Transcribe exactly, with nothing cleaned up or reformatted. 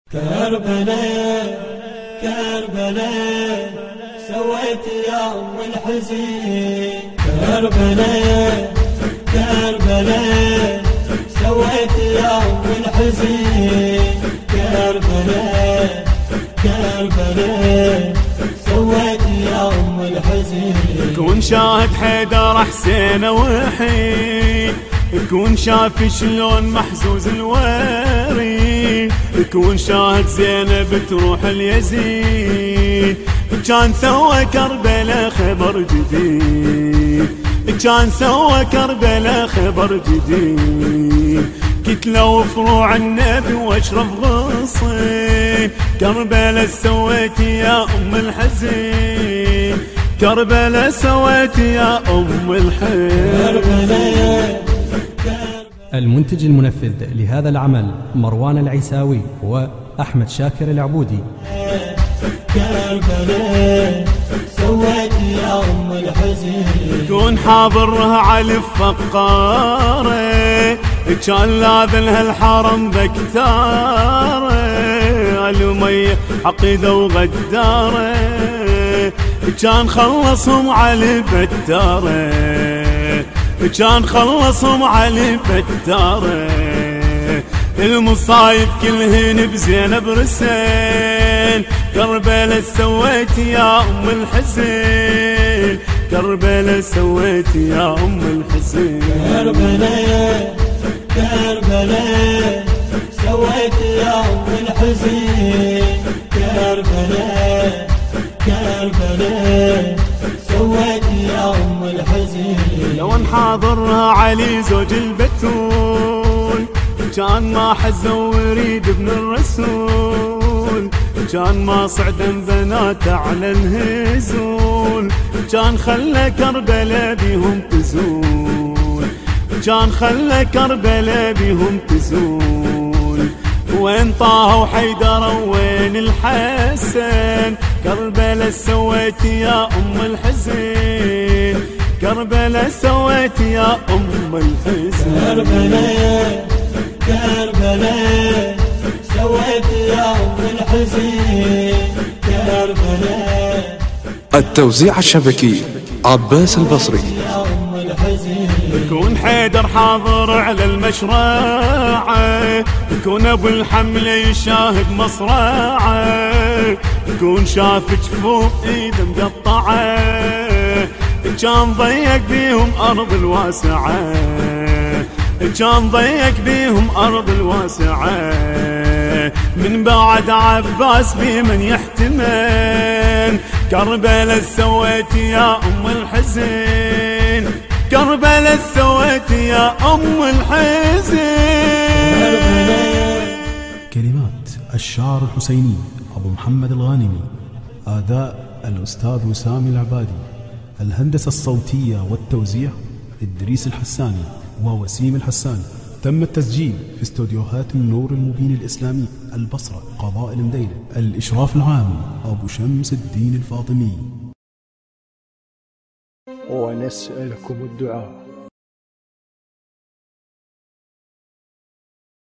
كربلاء كربلاء سويت يا أم الحزين. كربلاء كربلاء سويت يا أم الحزين. كربلاء كربلاء سويت يا أم الحزين. كون شاهد حيدر حسين وحيد، كون شاف شلون محزوز الوريد، كون شاهد زينب تروح اليزيد، كان سوى كربلاء خبر جديد، كان سوى كربلاء خبر جديد، كتلوا فروع النبي واشرف غصين. كربلاء سويت يا أم الحزين، كربلاء سويت يا أم الحزين. المنتج المنفذ لهذا العمل مروان العيساوي وأحمد شاكر العبودي. كربلاء سويت يا أم الحزين. كون حاضرها علي الفقارة، كان لاذلها الحرم بكتارة، المية عقيدة وغدارة، كان خلصهم علي بتارة، كان خلصهم علي بتارة، المصايب كلهن بزينب رسين. كربلاء سويت يا أم الحسين، كربلاء سويت يا أم الحسين. كربلاء كربلاء سويت يا أم الحسين. كربلاء كربلاء سويت يا أم الحزين. لو انحاضرها علي زوج البتول، كان ما حزه ويريد ابن الرسول، كان ما صعدا بناته على الهزول، كان خلى كربلاء بيهم تزول، كان خلى كربلاء بيهم تزول. وين طه وحيدر وين الحسن، كربلاء سويت يا أم الحزين، كربلاء سويت يا أم الحزين. كربلاء كربلاء سويت يا أم الحزين. كربلاء. التوزيع الشبكي عباس البصري. يا أم الحزين. يكون حيدر حاضر على المشرعة، يكون ابو الحملة يشاهد مصرعة، يكون شاف جفوف ايده مقطعة، كان ضيق بيهم ارض الواسعة، كان ضيق بيهم ارض الواسعة، من بعد عباس بمن يحتمل. كربلاء سويت يا أم الحزين، كربلاء سويت يا أم الحزين. كلمات الشاعر الحسيني أبو محمد الغانمي، أداء الأستاذ وسام العبادي، الهندسة الصوتية والتوزيع إدريس الحساني ووسيم الحساني. تم التسجيل في استوديوهات النور المبين الإسلامي البصرة قضاء المدينة. الإشراف العام أبو شمس الدين الفاطمي. ونسألكم الدعاء